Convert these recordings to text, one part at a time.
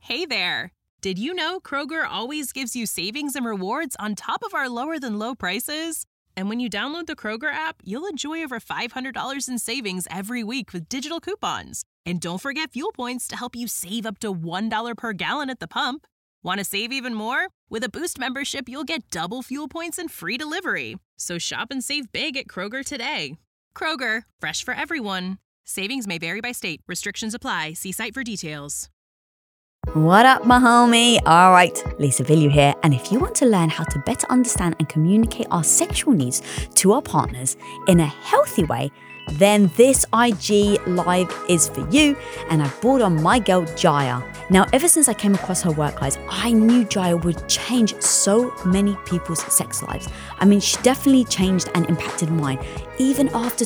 Hey there! Did you know Kroger always gives you savings and rewards on top of our lower than low prices? And when you download the Kroger app, you'll enjoy over $500 in savings every week with digital coupons. And don't forget fuel points to help you save up to $1 per gallon at the pump. Want to save even more? With a Boost membership, you'll get double fuel points and free delivery. So shop and save big at Kroger today. Kroger, fresh for everyone. Savings may vary by state. Restrictions apply. See site for details. What up, my homie? All right, Lisa Villieu here. And if you want to learn how to better understand and communicate our sexual needs to our partners in a healthy way, then this IG Live is for you. And I brought on my girl, Jaya. Now, ever since I came across her work, guys, I knew Jaya would change so many people's sex lives. I mean, she definitely changed and impacted mine, even after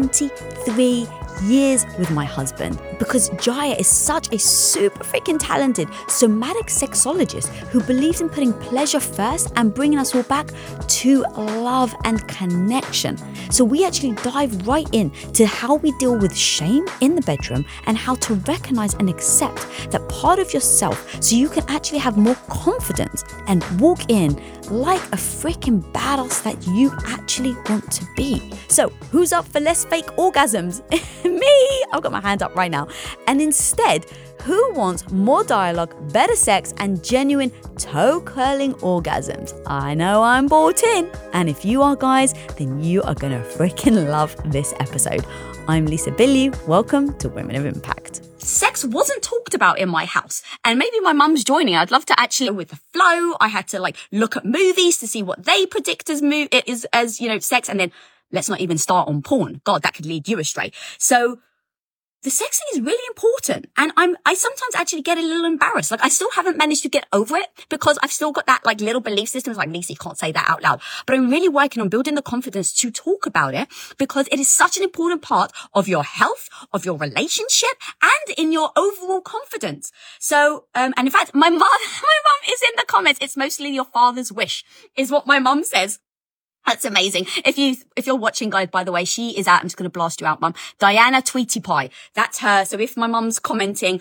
23 years with my husband, because Jaya is such a super freaking talented somatic sexologist who believes in putting pleasure first and bringing us all back to love and connection. So we actually dive right in to how we deal with shame in the bedroom and how to recognize and accept that part of yourself so you can actually have more confidence and walk in like a freaking badass that you actually want to be. So who's up for less fake orgasms? Me! I've got my hand up right now. And instead, who wants more dialogue, better sex, and genuine toe-curling orgasms? I know I'm bought in. And if you are, guys, then you are gonna freaking love this episode. I'm Lisa Villieu. Welcome to Women of Impact. Sex wasn't talked about in my house, and maybe my mum's joining. I'd love to actually go with the flow. I had to look at movies to see what they predict as sex, and then let's not even start on porn. God, that could lead you astray. So the sexing is really important. And I sometimes actually get a little embarrassed. I still haven't managed to get over it because I've still got that little belief system. It's Lisa, you can't say that out loud. But I'm really working on building the confidence to talk about it because it is such an important part of your health, of your relationship, and in your overall confidence. So, and in fact, my mum is in the comments. It's mostly your father's wish is what my mum says. That's amazing. If you're watching, guys, by the way, she is out. I'm just going to blast you out, mum. Diana Tweety Pie. That's her. So if my mum's commenting,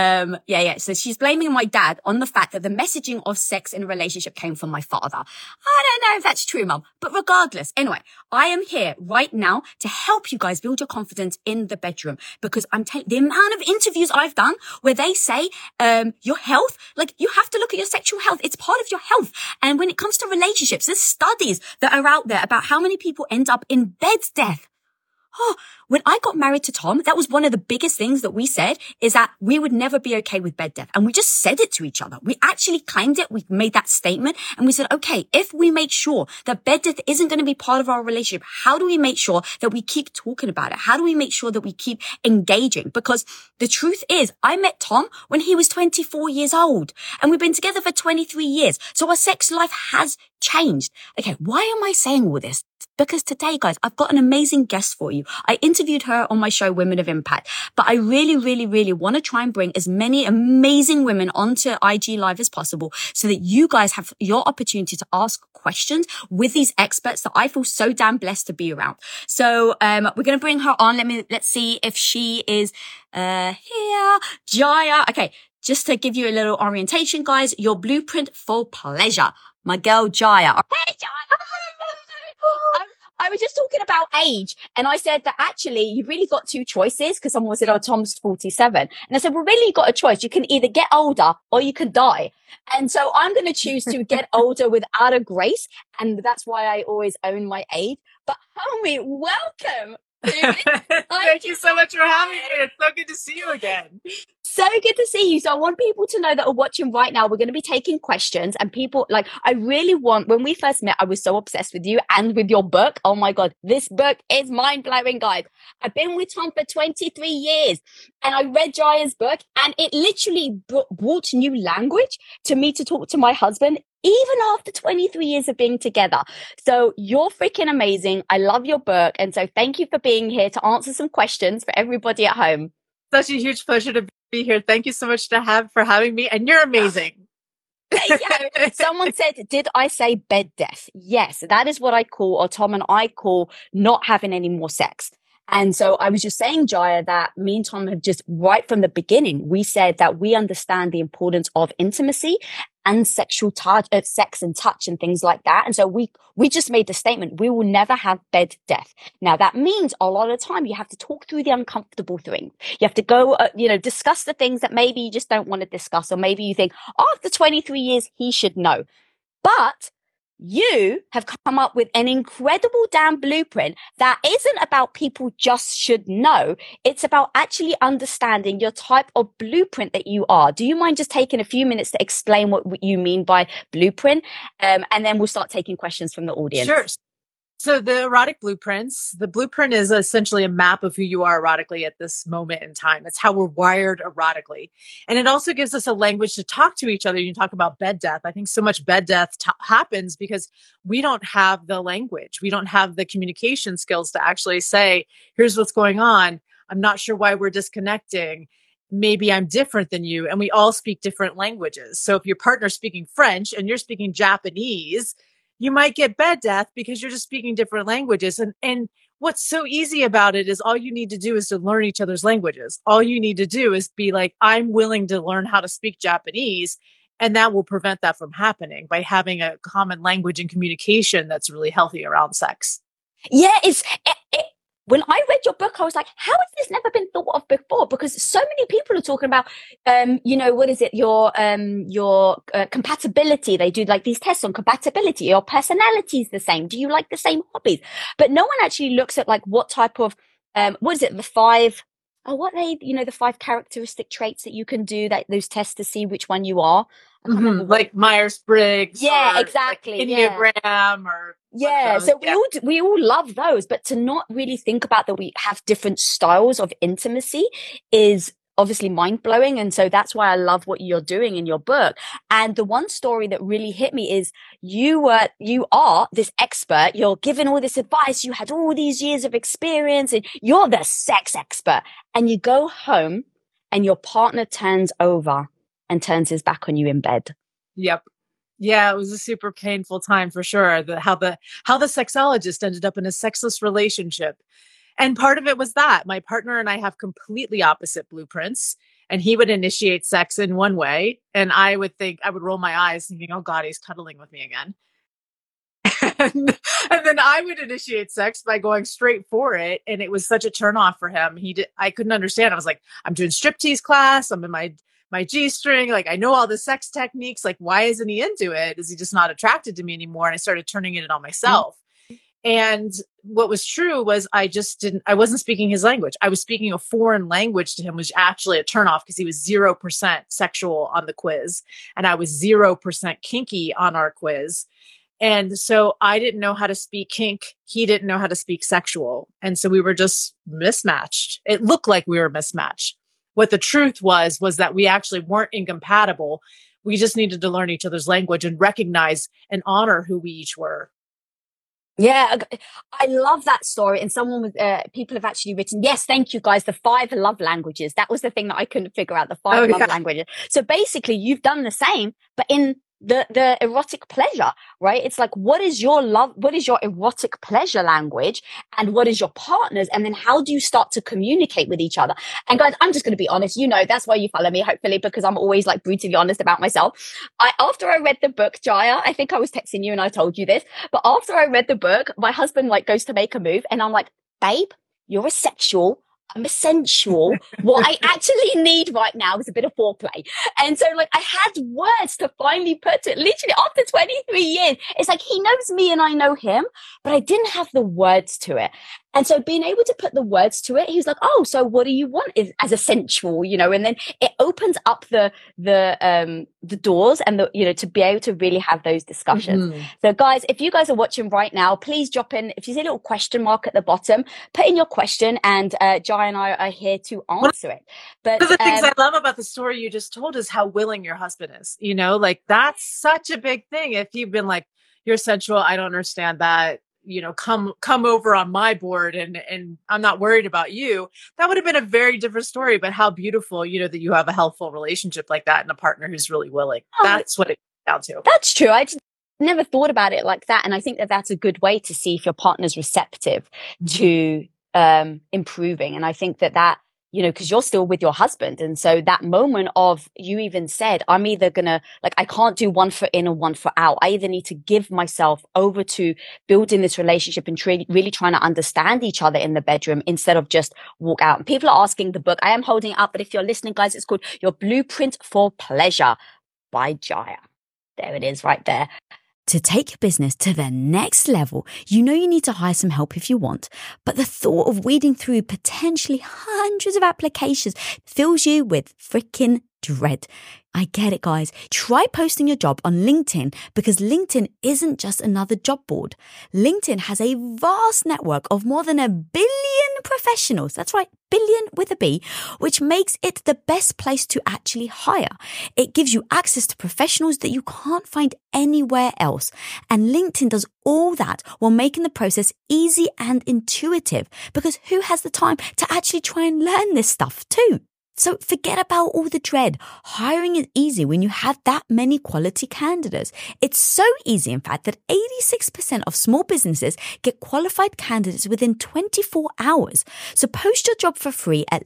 So she's blaming my dad on the fact that the messaging of sex in a relationship came from my father. I don't know if that's true, mum. But regardless, anyway, I am here right now to help you guys build your confidence in the bedroom because I'm telling the amount of interviews I've done where they say, your health, you have to look at your sexual health. It's part of your health. And when it comes to relationships, there's studies that are out there about how many people end up in bed death. Oh, when I got married to Tom, that was one of the biggest things that we said is that we would never be okay with bed death. And we just said it to each other. We actually claimed it. We made that statement and we said, okay, if we make sure that bed death isn't going to be part of our relationship, how do we make sure that we keep talking about it? How do we make sure that we keep engaging? Because the truth is, I met Tom when he was 24 years old and we've been together for 23 years. So our sex life has changed. Okay, why am I saying all this? Because today, guys, I've got an amazing guest for you. I interviewed her on my show, Women of Impact, but I really, really, really want to try and bring as many amazing women onto IG Live as possible so that you guys have your opportunity to ask questions with these experts that I feel so damn blessed to be around. So, we're going to bring her on. Let's see if she is, here. Jaya. Okay. Just to give you a little orientation, guys, your blueprint for pleasure. My girl, Jaya. Hey, Jaya. I was just talking about age and I said that actually you've really got two choices because someone said, oh, Tom's 47. And I said, well, really you got a choice. You can either get older or you can die. And so I'm going to choose to get older without a grace. And that's why I always own my age. But homie, welcome. Thank you so much for having me. It's so good to see you again. So good to see you. So I want people to know that are watching right now, we're going to be taking questions and people I really want, when we first met, I was so obsessed with you and with your book. Oh my God, this book is mind blowing, guys. I've been with Tom for 23 years and I read Jaya's book and it literally brought new language to me to talk to my husband, even after 23 years of being together. So you're freaking amazing. I love your book. And so thank you for being here to answer some questions for everybody at home. Such a huge pleasure to be here. Thank you so much for having me. And you're amazing. Someone said, did I say bed death? Yes, that is what I call, or Tom and I call, not having any more sex. And so I was just saying, Jaya, that me and Tom have just right from the beginning, we said that we understand the importance of intimacy and sexual touch, sex and touch and things like that. And so we just made the statement, we will never have bed death. Now that means a lot of the time you have to talk through the uncomfortable things. You have to go, discuss the things that maybe you just don't want to discuss, or maybe you think after 23 years, he should know. But you have come up with an incredible damn blueprint that isn't about people just should know. It's about actually understanding your type of blueprint that you are. Do you mind just taking a few minutes to explain what you mean by blueprint? And then we'll start taking questions from the audience. Sure. So the erotic blueprints, the blueprint is essentially a map of who you are erotically at this moment in time. It's how we're wired erotically. And it also gives us a language to talk to each other. You talk about bed death. I think so much bed death happens because we don't have the language. We don't have the communication skills to actually say, here's what's going on. I'm not sure why we're disconnecting. Maybe I'm different than you. And we all speak different languages. So if your partner's speaking French and you're speaking Japanese, you might get bed death because you're just speaking different languages. And what's so easy about it is all you need to do is to learn each other's languages. All you need to do is be like, I'm willing to learn how to speak Japanese. And that will prevent that from happening by having a common language and communication that's really healthy around sex. Yeah, when I read your book, I was like, how has this never been thought of before? Because so many people are talking about, what is it? Your compatibility. They do like these tests on compatibility. Your personality is the same. Do you like the same hobbies? But no one actually looks at like what type of, the five characteristic traits that you can do, that those tests to see which one you are. Like Myers-Briggs. Yeah, exactly. Like Enneagram or. Yeah. So we all love those, but to not really think about that we have different styles of intimacy is obviously mind blowing. And so that's why I love what you're doing in your book. And the one story that really hit me is you are this expert. You're giving all this advice. You had all these years of experience and you're the sex expert, and you go home and your partner turns over and turns his back on you in bed. Yep. Yeah, it was a super painful time for sure. How the sexologist ended up in a sexless relationship. And part of it was that my partner and I have completely opposite blueprints, and he would initiate sex in one way. And I would roll my eyes thinking, oh God, he's cuddling with me again. And then I would initiate sex by going straight for it. And it was such a turnoff for him. I couldn't understand. I was like, I'm doing striptease class. I'm in my G-string. Like, I know all the sex techniques. Like, why isn't he into it? Is he just not attracted to me anymore? And I started turning it on myself. And what was true was I wasn't speaking his language. I was speaking a foreign language to him, which actually a turnoff because he was 0% sexual on the quiz. And I was 0% kinky on our quiz. And so I didn't know how to speak kink. He didn't know how to speak sexual. And so we were just mismatched. It looked like we were mismatched. What the truth was that we actually weren't incompatible. We just needed to learn each other's language and recognize and honor who we each were. Yeah, I love that story. And people have actually written, yes, thank you guys, the 5 love languages. That was the thing that I couldn't figure out, the 5 love languages. So basically you've done the same, but in the erotic pleasure, right? It's like, what is your erotic pleasure language and what is your partner's? And then how do you start to communicate with each other? And guys, I'm just going to be honest, that's why you follow me, hopefully, because I'm always like brutally honest about myself. After I read the book, Jaya, I think I was texting you and I told you this, but after I read the book, my husband like goes to make a move and I'm like, babe, you're a sexual. I'm a sensual. What I actually need right now is a bit of foreplay. And so like I had words to finally put to it. Literally after 23 years, it's like he knows me and I know him, but I didn't have the words to it. And so being able to put the words to it, he was like, oh, so what do you want as a sensual, and then it opens up the doors and to be able to really have those discussions. Mm-hmm. So guys, if you guys are watching right now, please drop in, if you see a little question mark at the bottom, put in your question and Jai and I are here to answer it. But one of the things I love about the story you just told is how willing your husband is, like that's such a big thing. If you've been like, you're sensual, I don't understand that. Come over on my board and I'm not worried about you. That would have been a very different story, but how beautiful, that you have a healthful relationship like that and a partner who's really willing. That's what it comes down to. That's true. I just never thought about it like that. And I think that that's a good way to see if your partner's receptive to improving. And I think that, you know, because you're still with your husband. And so that moment of, you even said, I'm either gonna, like, I can't do 1 foot in or 1 foot out. I either need to give myself over to building this relationship and really trying to understand each other in the bedroom instead of just walk out. And people are asking the book, I am holding it up, but if you're listening, guys, it's called Your Blueprint for Pleasure by Jaya. There it is right there. To take your business to the next level, you know you need to hire some help if you want, but the thought of weeding through potentially hundreds of applications fills you with freaking dread. I get it, guys. Try posting your job on LinkedIn, because LinkedIn isn't just another job board. LinkedIn has a vast network of more than 1 billion professionals. That's right, billion with a B, which makes it the best place to actually hire. It gives you access to professionals that you can't find anywhere else. And LinkedIn does all that while making the process easy and intuitive, because who has the time to actually try and learn this stuff too? So forget about all the dread. Hiring is easy when you have that many quality candidates. It's so easy, in fact, that 86% of small businesses get qualified candidates within 24 hours. So post your job for free at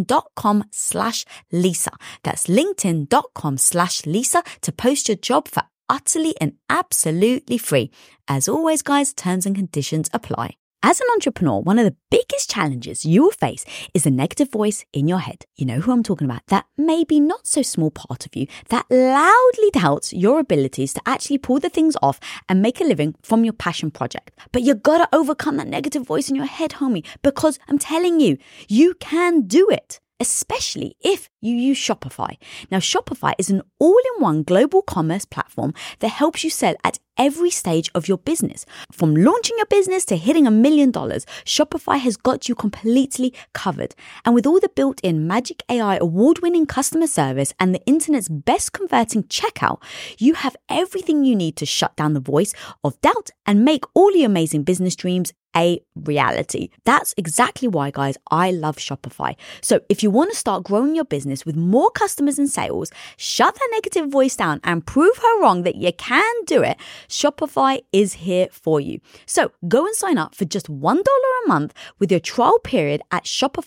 linkedin.com/Lisa. That's linkedin.com/Lisa to post your job for utterly and absolutely free. As always, guys, terms and conditions apply. As an entrepreneur, one of the biggest challenges you will face is the negative voice in your head. You know who I'm talking about, that maybe not so small part of you that loudly doubts your abilities to actually pull the things off and make a living from your passion project. But you gotta overcome that negative voice in your head, homie, because I'm telling you, you can do it. Especially if you use Shopify. Now, Shopify is an all-in-one global commerce platform that helps you sell at every stage of your business. From launching your business to hitting $1 million, Shopify has got you completely covered. And with all the built-in Magic AI award-winning customer service and the internet's best converting checkout, you have everything you need to shut down the voice of doubt and make all your amazing business dreams a reality. That's exactly why, guys, I love Shopify. So if you want to start growing your business with more customers and sales, shut that negative voice down and prove her wrong that you can do it, Shopify is here for you. So go and sign up for just $1 a month with your trial period at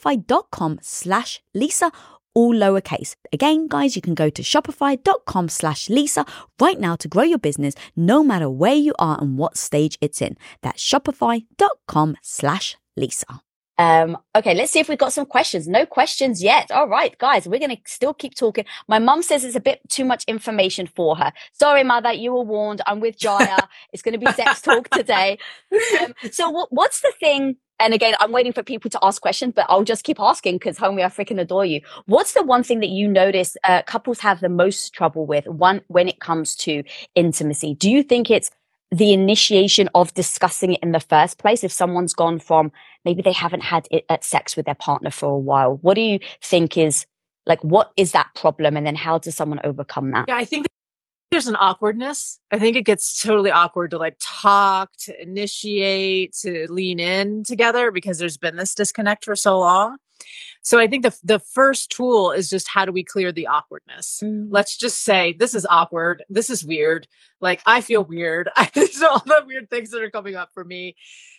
shopify.com/Lisa, all lowercase. Again, guys, you can go to shopify.com/Lisa right now to grow your business no matter where you are and what stage it's in. That's shopify.com/Lisa. Okay, let's see if we've got some questions. No questions yet. All right, guys, we're going to still keep talking. My mum says it's a bit too much information for her. Sorry, mother, you were warned. I'm with Jaya. It's going to be sex talk today. So what's the thing? And again, I'm waiting for people to ask questions, but I'll just keep asking because, homie, I freaking adore you. What's the one thing that you notice couples have the most trouble with when it comes to intimacy? Do you think it's the initiation of discussing it in the first place? If someone's gone from, maybe they haven't had sex with their partner for a while, what do you think is, like, what is that problem? And then how does someone overcome that? Yeah, I think there's an awkwardness. I think it gets totally awkward to like talk, to initiate, to lean in together because there's been this disconnect for so long. So I think the first tool is just, how do we clear the awkwardness? Let's just say, this is awkward. This is weird. Like, I feel weird. There's all the weird things that are coming up for me.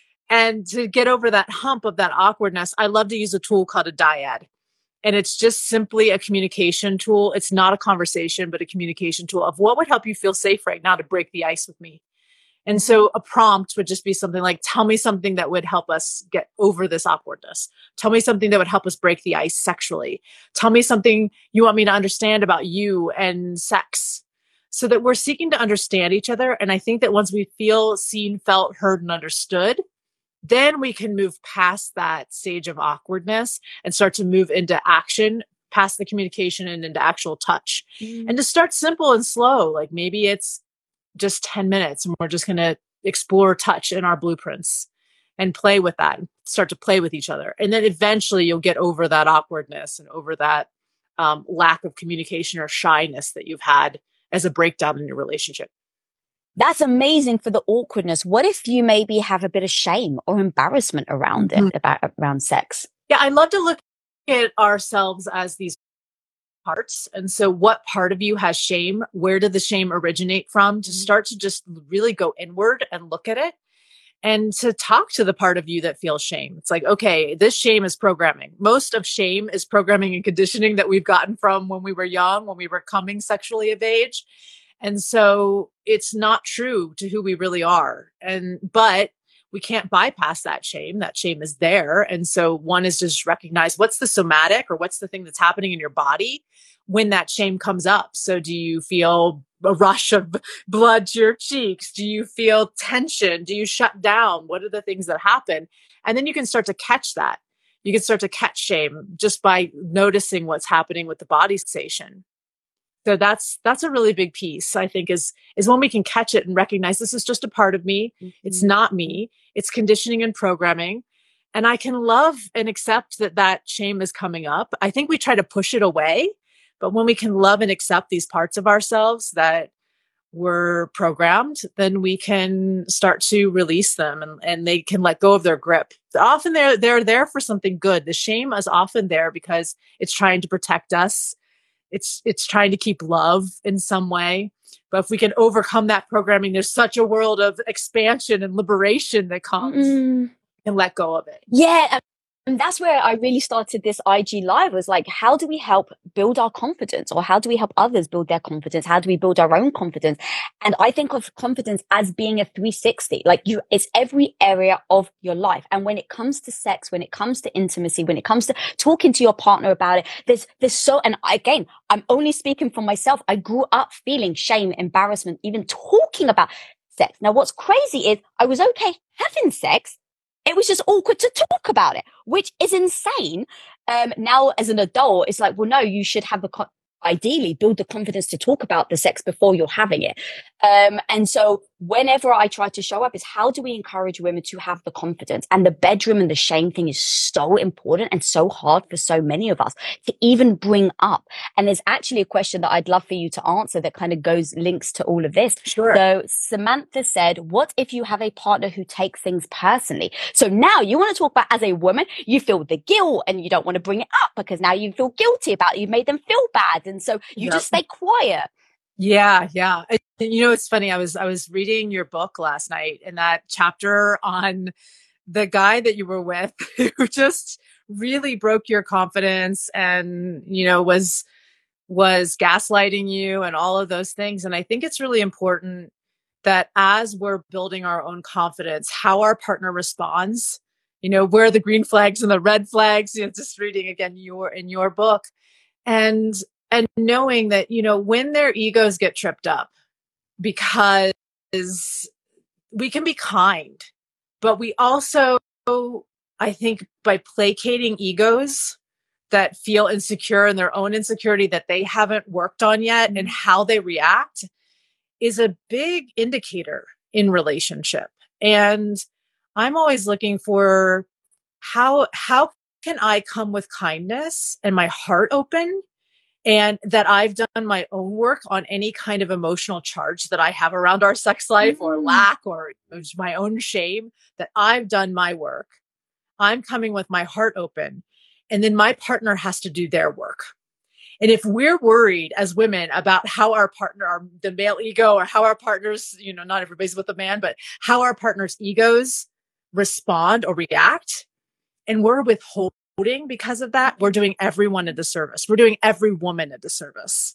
And to get over that hump of that awkwardness, I love to use a tool called a dyad. And it's just simply a communication tool. It's not a conversation, but a communication tool of what would help you feel safe right now to break the ice with me. And so a prompt would just be something like, tell me something that would help us get over this awkwardness. Tell me something that would help us break the ice sexually. Tell me something you want me to understand about you and sex, so that we're seeking to understand each other. And I think that once we feel seen, felt, heard, and understood, then we can move past that stage of awkwardness and start to move into action, past the communication and into actual touch. And to start simple and slow, like maybe it's just 10 minutes and we're just going to explore touch in our blueprints and play with that and start to play with each other. And then eventually you'll get over that awkwardness and over that lack of communication or shyness that you've had as a breakdown in your relationship. That's amazing for the awkwardness. What if you maybe have a bit of shame or embarrassment around it, around sex? Yeah, I love to look at ourselves as these parts. And so what part of you has shame? Where did the shame originate from? To start to just really go inward and look at it. and to talk to the part of you that feels shame. It's like, okay, this shame is programming. Most of shame is programming and conditioning that we've gotten from when we were young, when we were coming sexually of age. And so it's not true to who we really are. But we can't bypass that shame. That shame is there. And so one is just recognize what's the somatic or what's the thing that's happening in your body when that shame comes up. So do you feel a rush of blood to your cheeks? Do you feel tension? Do you shut down? What are the things that happen? And then you can start to catch that. You can start to catch shame just by noticing what's happening with the body sensation. So that's a really big piece, I think, is when we can catch it and recognize this is just a part of me. Mm-hmm. It's not me. It's conditioning and programming. And I can love and accept that shame is coming up. I think we try to push it away. But when we can love and accept these parts of ourselves that were programmed, then we can start to release them and they can let go of their grip. Often they're there for something good. The shame is often there because it's trying to protect us. It's trying to keep love in some way. But if we can overcome that programming, there's such a world of expansion and liberation that comes and let go of it. Yeah. And that's where I really started this IG live, was like, how do we help build our confidence, or how do we help others build their confidence? How do we build our own confidence? And I think of confidence as being a 360, like it's every area of your life. And when it comes to sex, when it comes to intimacy, when it comes to talking to your partner about it, and again, I'm only speaking for myself. I grew up feeling shame, embarrassment, even talking about sex. Now, what's crazy is I was okay having sex. It was just awkward to talk about it, which is insane. Now, as an adult, it's like, well, no, you should have ideally build the confidence to talk about the sex before you're having it. And so whenever I try to show up is how do we encourage women to have the confidence? And the bedroom and the shame thing is so important and so hard for so many of us to even bring up. And there's actually a question that I'd love for you to answer that kind of links to all of this. Sure. So Samantha said, what if you have a partner who takes things personally? So now you want to talk about, as a woman, you feel the guilt and you don't want to bring it up because now you feel guilty about it. You've made them feel bad. And so you just stay quiet. Yeah. It's funny. I was reading your book last night, and that chapter on the guy that you were with who just really broke your confidence and, was gaslighting you and all of those things. And I think it's really important that as we're building our own confidence, how our partner responds, where are the green flags and the red flags, just reading again in your book. And knowing that, when their egos get tripped up, because we can be kind, but we also, I think, by placating egos that feel insecure in their own insecurity that they haven't worked on yet and how they react is a big indicator in relationship. And I'm always looking for how can I come with kindness and my heart open, and that I've done my own work on any kind of emotional charge that I have around our sex life or lack or my own shame, that I've done my work. I'm coming with my heart open. And then my partner has to do their work. And if we're worried as women about how our partner, the male ego, or how our partners, not everybody's with a man, but how our partner's egos respond or react, and we're withholding because of that, we're doing everyone a disservice. We're doing every woman a disservice.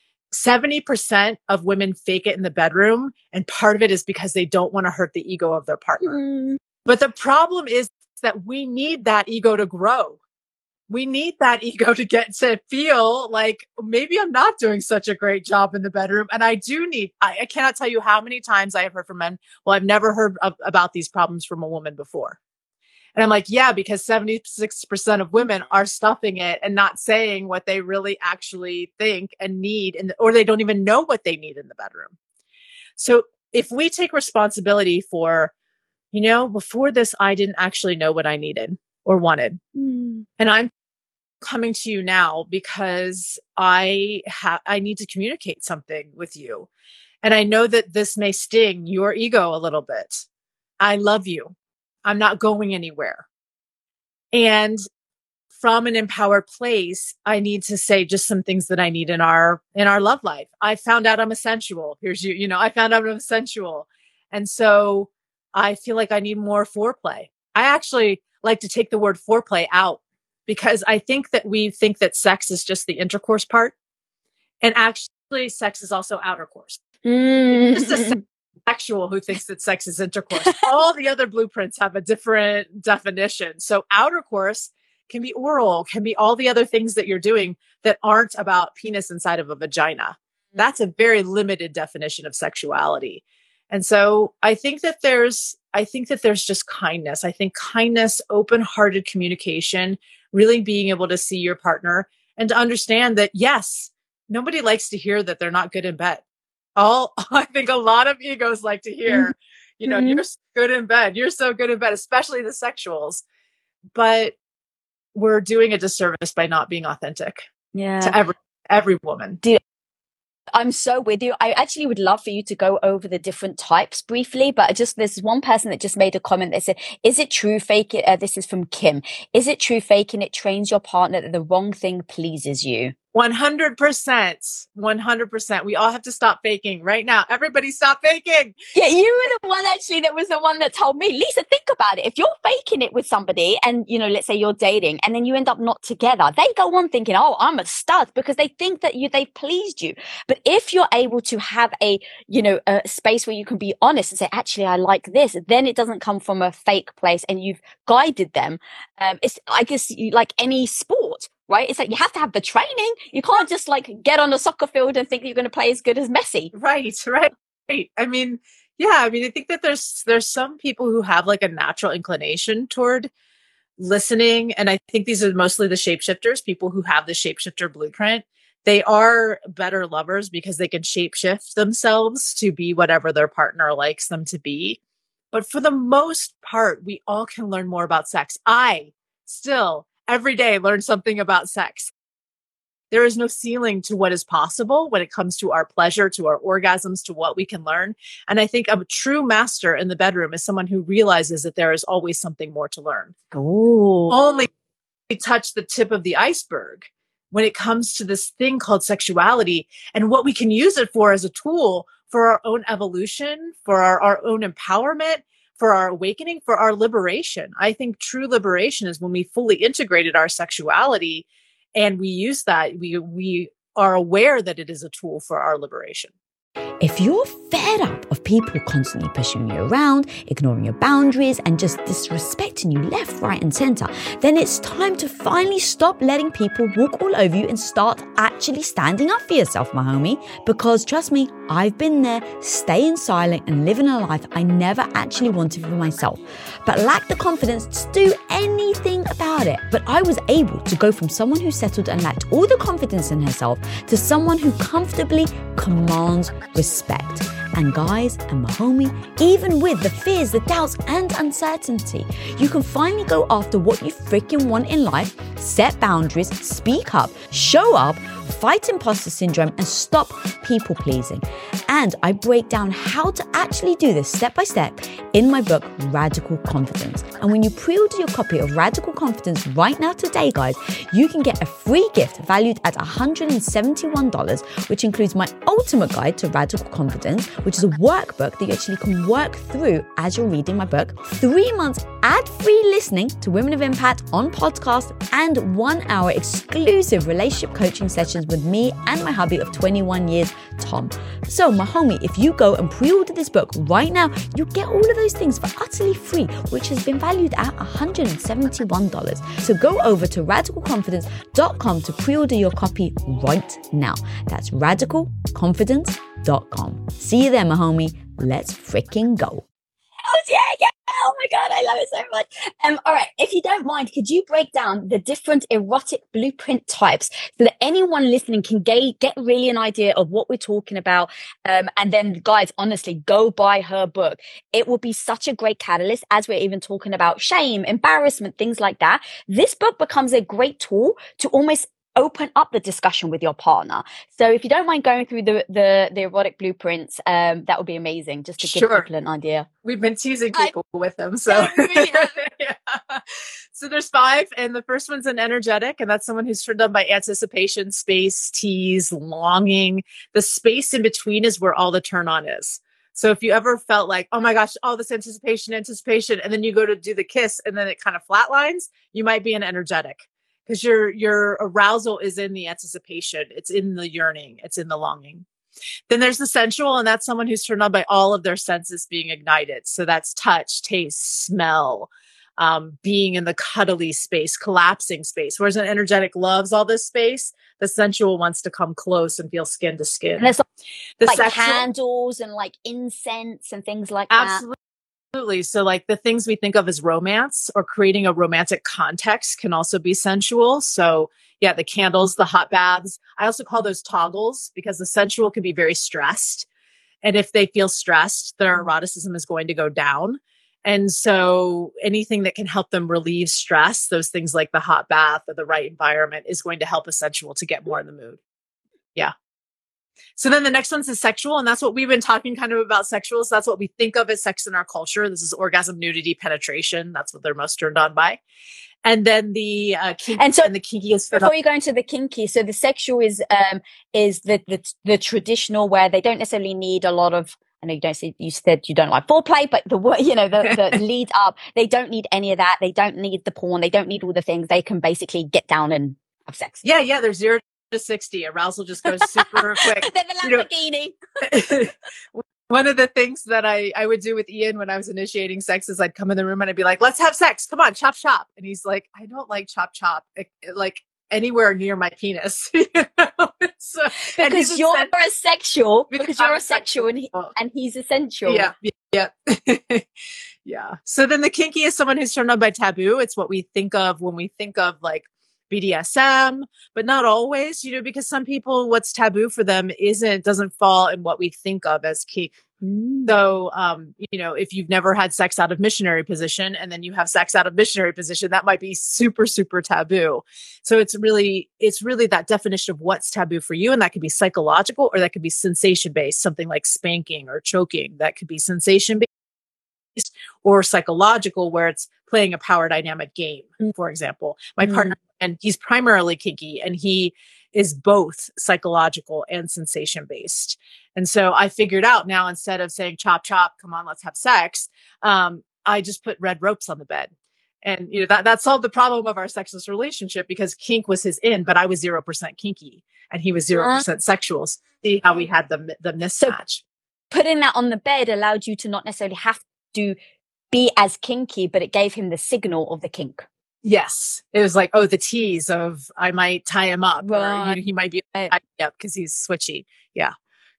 70% of women fake it in the bedroom. And part of it is because they don't want to hurt the ego of their partner. But the problem is that we need that ego to grow. We need that ego to get to feel like maybe I'm not doing such a great job in the bedroom. And I cannot tell you how many times I have heard from men, well, I've never heard about these problems from a woman before. And I'm like, yeah, because 76% of women are stuffing it and not saying what they really actually think and need, or they don't even know what they need in the bedroom. So if we take responsibility for, before this, I didn't actually know what I needed or wanted. And I'm coming to you now because I need to communicate something with you. And I know that this may sting your ego a little bit. I love you. I'm not going anywhere. And from an empowered place, I need to say just some things that I need in our love life. I found out I'm a sensual. I found out I'm a sensual. And so I feel like I need more foreplay. I actually like to take the word foreplay out because I think that we think that sex is just the intercourse part. And actually, sex is also outer course. It's just a sexual who thinks that sex is intercourse. All the other blueprints have a different definition. So outer course can be oral, can be all the other things that you're doing that aren't about penis inside of a vagina. That's a very limited definition of sexuality. And so I think that there's just kindness. I think kindness, open-hearted communication, really being able to see your partner and to understand that, yes, nobody likes to hear that they're not good in bed. I think a lot of egos like to hear, you're so good in bed. You're so good in bed, especially the sexuals. But we're doing a disservice by not being authentic to every woman. I'm so with you. I actually would love for you to go over the different types briefly, but there's one person that just made a comment that said, is it true faking? This is from Kim. Is it true faking it trains your partner that the wrong thing pleases you? 100%. 100%. We all have to stop faking right now. Everybody stop faking. Yeah, you were the one actually that was the one that told me, Lisa, think about it. If you're faking it with somebody and, let's say you're dating and then you end up not together, they go on thinking, oh, I'm a stud because they think that they've pleased you. But if you're able to have a space where you can be honest and say, actually, I like this, then it doesn't come from a fake place and you've guided them. It's, I guess, like any sport. Right? It's like you have to have the training. You can't just get on a soccer field and think you're going to play as good as Messi. Right. I mean, I think that there's some people who have a natural inclination toward listening. And I think these are mostly the shapeshifters, people who have the shapeshifter blueprint. They are better lovers because they can shapeshift themselves to be whatever their partner likes them to be. But for the most part, we all can learn more about sex. I still every day learn something about sex. There is no ceiling to what is possible when it comes to our pleasure, to our orgasms, to what we can learn. And I think a true master in the bedroom is someone who realizes that there is always something more to learn. Ooh. Only touch the tip of the iceberg when it comes to this thing called sexuality and what we can use it for as a tool for our own evolution, for our own empowerment, for our awakening, for our liberation. I think true liberation is when we fully integrated our sexuality and we use that, we are aware that it is a tool for our liberation. If you're fed up of people constantly pushing you around, ignoring your boundaries, and just disrespecting you left, right, and center, then it's time to finally stop letting people walk all over you and start actually standing up for yourself, my homie. Because trust me, I've been there, staying silent and living a life I never actually wanted for myself, but lacked the confidence to do anything about it. But I was able to go from someone who settled and lacked all the confidence in herself to someone who comfortably commands respect. And guys, and my homie, even with the fears, the doubts, and uncertainty, you can finally go after what you freaking want in life, set boundaries, speak up, show up, fight imposter syndrome, and stop people pleasing. And I break down how to actually do this step by step in my book, Radical Confidence. And when you pre-order your copy of Radical Confidence right now today, guys, you can get a free gift valued at $171, which includes my ultimate guide to Radical Confidence, which is a workbook that you actually can work through as you're reading my book, 3 months ad-free listening to Women of Impact on podcast, and 1 hour exclusive relationship coaching sessions with me and my hubby of 21 years, Tom. So, my homie, if you go and pre-order this book right now, you get all of those things for utterly free, which has been valued at $171. So go over to radicalconfidence.com to pre-order your copy right now. That's radicalconfidence.com. See you there, my homie. Let's freaking go. Yeah. Oh my God, I love it so much. All right. If you don't mind, could you break down the different erotic blueprint types so that anyone listening can get really an idea of what we're talking about? And then guys, honestly, go buy her book. It will be such a great catalyst as we're even talking about shame, embarrassment, things like that. This book becomes a great tool to almost open up the discussion with your partner. So if you don't mind going through the erotic blueprints, that would be amazing, just to give people an idea. We've been teasing people with them. So yeah. So there's 5, and the first one's an energetic, and that's someone who's turned on by anticipation, space, tease, longing. The space in between is where all the turn on is. So if you ever felt like, oh my gosh, all this anticipation, and then you go to do the kiss and then it kind of flatlines, you might be an energetic, because your arousal is in the anticipation. It's in the yearning. It's in the longing. Then there's the sensual, and that's someone who's turned on by all of their senses being ignited. So that's touch, taste, smell, being in the cuddly space, collapsing space. Whereas an energetic loves all this space, the sensual wants to come close and feel skin to skin. And there's The like sexual- candles and like incense and things like that. Absolutely. So like the things we think of as romance or creating a romantic context can also be sensual. So yeah, the candles, the hot baths. I also call those toggles, because the sensual can be very stressed. And if they feel stressed, their eroticism is going to go down. And so anything that can help them relieve stress, those things like the hot bath or the right environment, is going to help a sensual to get more in the mood. Yeah. So then the next one's the sexual. And that's what we've been talking kind of about sexual. So that's what we think of as sex in our culture. This is orgasm, nudity, penetration. That's what they're most turned on by. And then the kinky, and the kinky is before you go into the kinky. So the sexual is the traditional, where they don't necessarily need a lot of. I know you said you don't like foreplay, but the lead up, they don't need any of that. They don't need the porn. They don't need all the things. They can basically get down and have sex. Yeah. There's 0 to 60. Arousal just goes super quick. Then the Lamborghini. One of the things that I would do with Ian when I was initiating sex is I'd come in the room and I'd be like, let's have sex. Come on, chop, chop. And he's like, I don't like chop, chop, like anywhere near my penis. So, because you're a sexual, and he's a sensual. Yeah. Yeah. So then the kinky is someone who's turned on by taboo. It's what we think of when we think of like BDSM, but not always, because some people, what's taboo for them doesn't fall in what we think of as kink. So, if you've never had sex out of missionary position and then you have sex out of missionary position, that might be super, super taboo. So it's really that definition of what's taboo for you. And that could be psychological, or that could be sensation based, something like spanking or choking. That could be sensation based or psychological, where it's playing a power dynamic game. For example, my partner, and he's primarily kinky, and he is both psychological and sensation based. And so I figured out now, instead of saying chop, chop, come on, let's have sex, I just put red ropes on the bed. And that solved the problem of our sexless relationship, because kink was his in, but I was 0% kinky and he was 0% sexual. See how we had the mismatch. So putting that on the bed allowed you to not necessarily have to be as kinky, but it gave him the signal of the kink. Yes. It was like, the tease of, I might tie him up, right. Or he might be up because he's switchy. Yeah.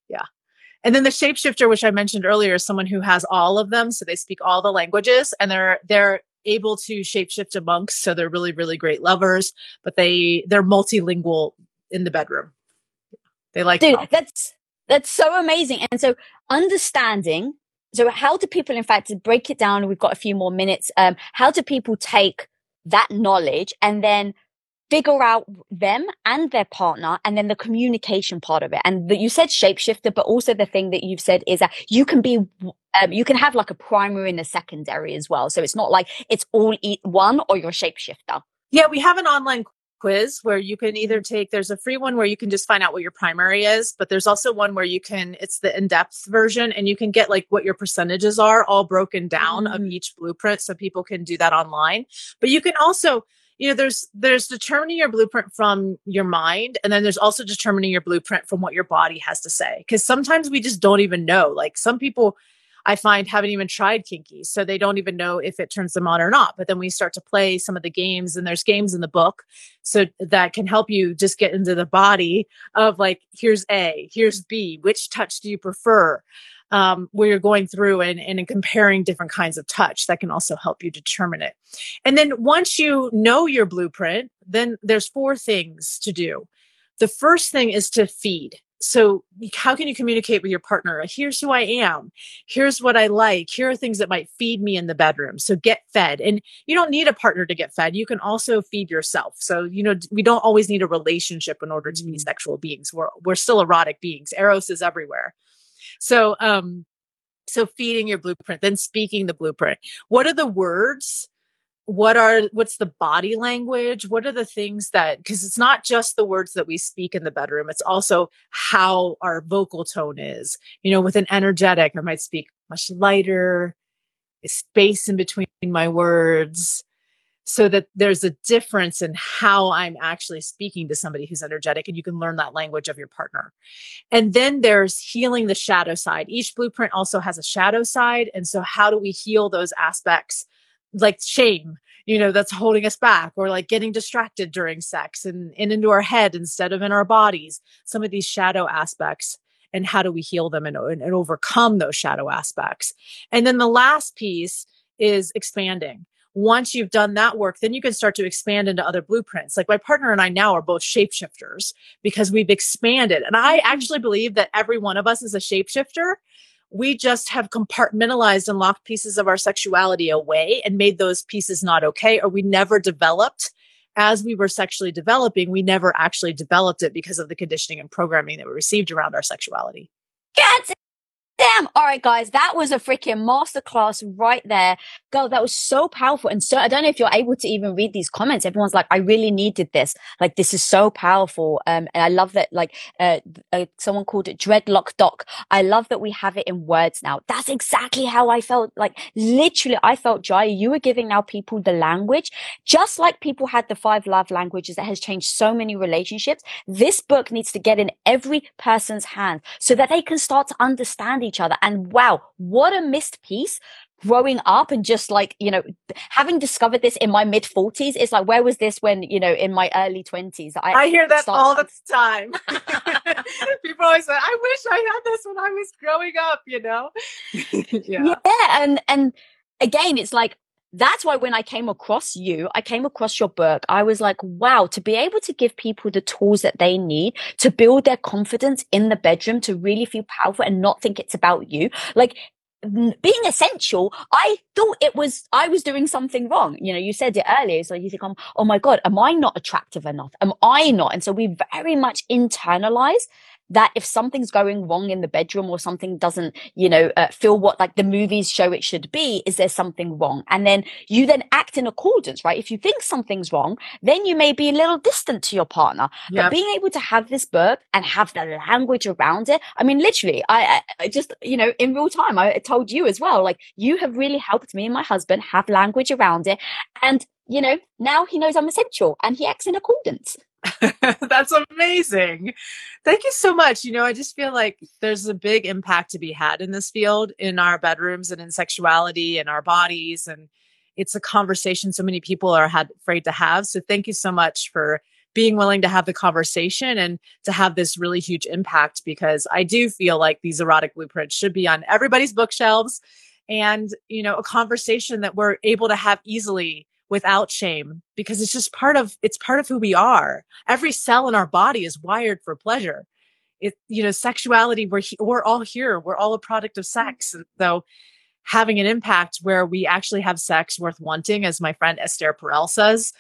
And then the shapeshifter, which I mentioned earlier, is someone who has all of them. So they speak all the languages, and they're able to shapeshift amongst. So they're really, really great lovers, but they're multilingual in the bedroom. They like, dude, that's so amazing. And so understanding, so how do people, in fact, to break it down, we've got a few more minutes. How do people take that knowledge and then figure out them and their partner, and then the communication part of it? And you said shapeshifter, but also the thing that you've said is that you can have like a primary and a secondary as well. So it's not like it's all one, or you're a shapeshifter. Yeah, we have an online quiz where you can either there's a free one where you can just find out what your primary is, but there's also one where it's the in-depth version, and you can get like what your percentages are all broken down of each blueprint. So people can do that online, but you can also, there's determining your blueprint from your mind. And then there's also determining your blueprint from what your body has to say. Cause sometimes we just don't even know. Like some people I find haven't even tried kinky, so they don't even know if it turns them on or not. But then we start to play some of the games, and there's games in the book so that can help you just get into the body of like, here's A, here's B, which touch do you prefer? Where you're going through and comparing different kinds of touch, that can also help you determine it. And then once you know your blueprint, then there's 4 things to do. The first thing is to feed. So how can you communicate with your partner? Here's who I am. Here's what I like. Here are things that might feed me in the bedroom. So get fed. And you don't need a partner to get fed. You can also feed yourself. So, we don't always need a relationship in order to be sexual beings. We're still erotic beings. Eros is everywhere. So feeding your blueprint, then speaking the blueprint. What are the words what's the body language? What are the things that, because it's not just the words that we speak in the bedroom, it's also how our vocal tone is. With an energetic, I might speak much lighter, space in between my words, so that there's a difference in how I'm actually speaking to somebody who's energetic, and you can learn that language of your partner. And then there's healing the shadow side. Each blueprint also has a shadow side. And so how do we heal those aspects, like shame, that's holding us back, or like getting distracted during sex and into our head instead of in our bodies, some of these shadow aspects, and how do we heal them and overcome those shadow aspects. And then the last piece is expanding. Once you've done that work, then you can start to expand into other blueprints. Like my partner and I now are both shapeshifters because we've expanded. And I actually believe that every one of us is a shapeshifter. We just have compartmentalized and locked pieces of our sexuality away and made those pieces not okay, or we never developed as we were sexually developing. We never actually developed it because of the conditioning and programming that we received around our sexuality. Get Damn. All right, guys, that was a freaking masterclass right there. Girl, that was so powerful. And so I don't know if you're able to even read these comments. Everyone's like, I really needed this. Like, this is so powerful. And I love that, like, someone called it Dreadlock Doc. I love that we have it in words now. That's exactly how I felt. Like, literally, I felt, Jaya, you were giving now people the language, just like people had the 5 love languages that has changed so many relationships. This book needs to get in every person's hand so that they can start to understand each other. And wow, what a missed piece growing up, and just like, having discovered this in my mid 40s. It's like, where was this when, in my early 20s? I hear that all the time. People always say, I wish I had this when I was growing up, Yeah. And again, it's like, that's why when I came across your book, I was like, wow, to be able to give people the tools that they need to build their confidence in the bedroom, to really feel powerful and not think it's about you. Like, being essential, I thought I was doing something wrong. You said it earlier. So you think, oh my God, am I not attractive enough? Am I not? And so we very much internalize that if something's going wrong in the bedroom, or something doesn't, feel what like the movies show it should be, is there something wrong? And then you then act in accordance, right? If you think something's wrong, then you may be a little distant to your partner. Yep. But being able to have this book and have the language around it, I mean, literally, I just, in real time, I told you as well, like, you have really helped me and my husband have language around it. And, now he knows I'm essential and he acts in accordance. That's amazing. Thank you so much. I just feel like there's a big impact to be had in this field, in our bedrooms and in sexuality and our bodies. And it's a conversation so many people are afraid to have. So thank you so much for being willing to have the conversation and to have this really huge impact, because I do feel like these erotic blueprints should be on everybody's bookshelves, and, a conversation that we're able to have easily without shame, because it's just part of who we are. Every cell in our body is wired for pleasure. Sexuality, we're all here. We're all a product of sex. And so having an impact where we actually have sex worth wanting, as my friend Esther Perel says,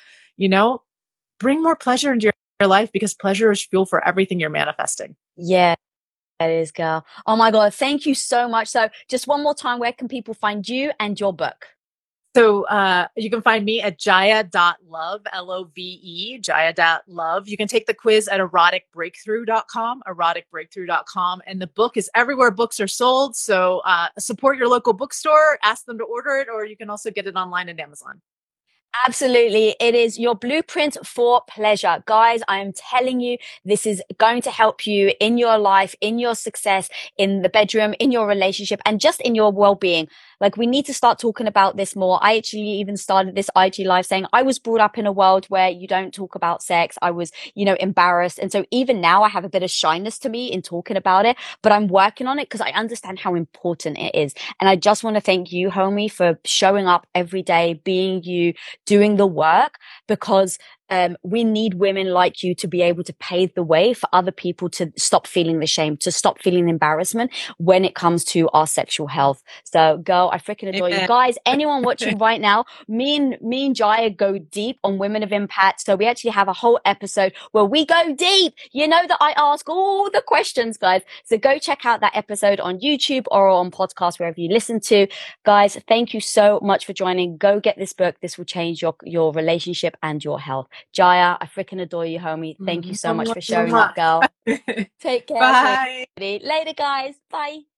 bring more pleasure into your life, because pleasure is fuel for everything you're manifesting. Yeah. That is, girl. Oh my God. Thank you so much. So just one more time, where can people find you and your book? So you can find me at jaya.love, L-O-V-E, jaya.love. You can take the quiz at eroticbreakthrough.com, eroticbreakthrough.com. And the book is everywhere books are sold. So support your local bookstore, ask them to order it, or you can also get it online at Amazon. Absolutely. It is your blueprint for pleasure. Guys, I am telling you, this is going to help you in your life, in your success, in the bedroom, in your relationship, and just in your well-being. Like, we need to start talking about this more. I actually even started this IG live saying I was brought up in a world where you don't talk about sex. I was, embarrassed. And so even now I have a bit of shyness to me in talking about it, but I'm working on it because I understand how important it is. And I just want to thank you, homie, for showing up every day, being you, doing the work, because we need women like you to be able to pave the way for other people to stop feeling the shame, to stop feeling embarrassment when it comes to our sexual health. So girl, I freaking adore you. Guys, anyone watching right now, me and Jaya go deep on women of impact. So we actually have a whole episode where we go deep. You know that I ask all the questions, guys. So go check out that episode on YouTube or on podcast, wherever you listen to. Guys, thank you so much for joining. Go get this book. This will change your relationship and your health. Jaya, I freaking adore you, homie. Thank you so much for showing up, girl. Take care. Bye. Later, guys. Bye.